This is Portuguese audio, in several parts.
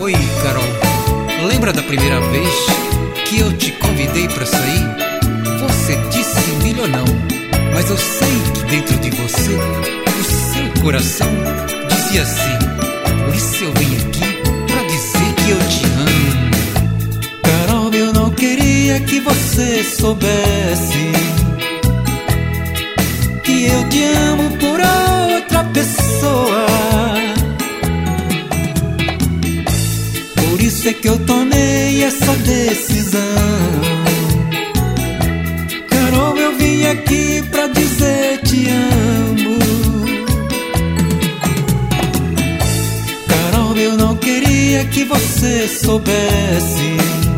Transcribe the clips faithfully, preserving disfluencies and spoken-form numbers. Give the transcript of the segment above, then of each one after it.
Oi, Carol. Lembra da primeira vez que eu te convidei pra sair? Você disse milho não, mas eu sei que dentro de você, o seu coração dizia sim. Por isso eu vim aqui pra dizer que eu te amo. Carol, eu não queria que você soubesse que eu te amo por outra pessoa. Por isso é que eu tomei essa decisão. Carol, eu vim aqui pra dizer te amo. Carol, eu não queria que você soubesse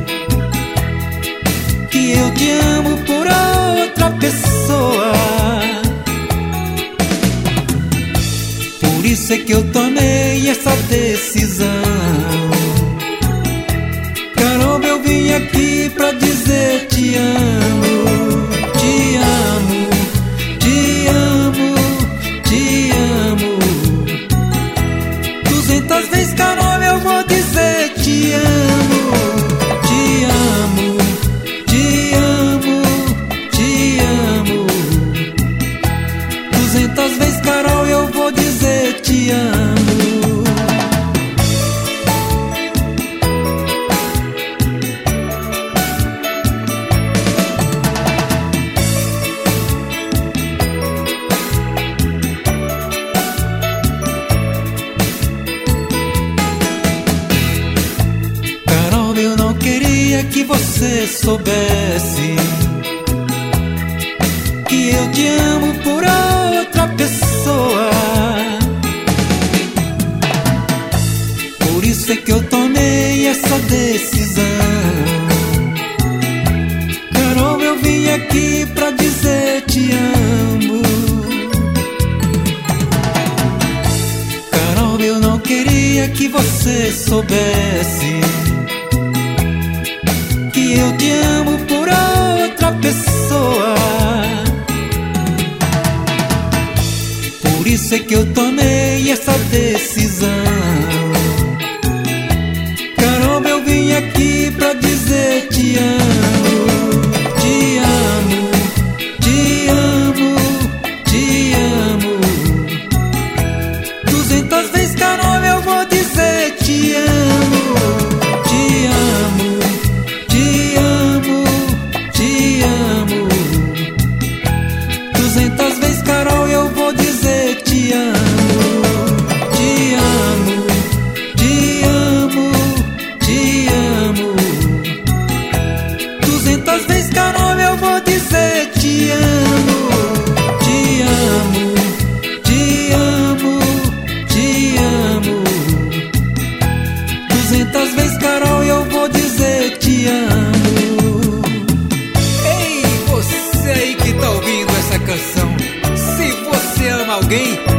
que eu te amo por outra pessoa. Por isso é que eu tomei essa decisão. Carol, eu vim aqui pra dizer te amo. Te amo, te amo, te amo. Duzentas vezes, Carol, eu vou dizer te amo. Te amo, te amo, te amo. Duzentas vezes, Carol, eu vou dizer te amo. Carol, eu não queria que você soubesse que eu te amo por outra pessoa. Por isso é que eu tomei essa decisão. Carol, eu vim aqui pra dizer te amo. Carol, eu não queria que você soubesse que eu te amo por outra pessoa. Por isso é que eu tomei essa decisão. Carol, eu vim aqui pra dizer te amo. Te amo, te amo, te amo. Duzentas vezes, Carol, eu vou dizer te amo. Te amo, te amo, te amo. Duzentas vezes, Carol, eu vou dizer te amo. Te amo, te amo, te amo. Duzentas vezes, Carol, eu vou dizer te amo. Te amo, te amo, te amo. Duzentas vezes, Carol, eu vou dizer te amo. Ei, você aí que tá ouvindo essa canção, se você ama alguém,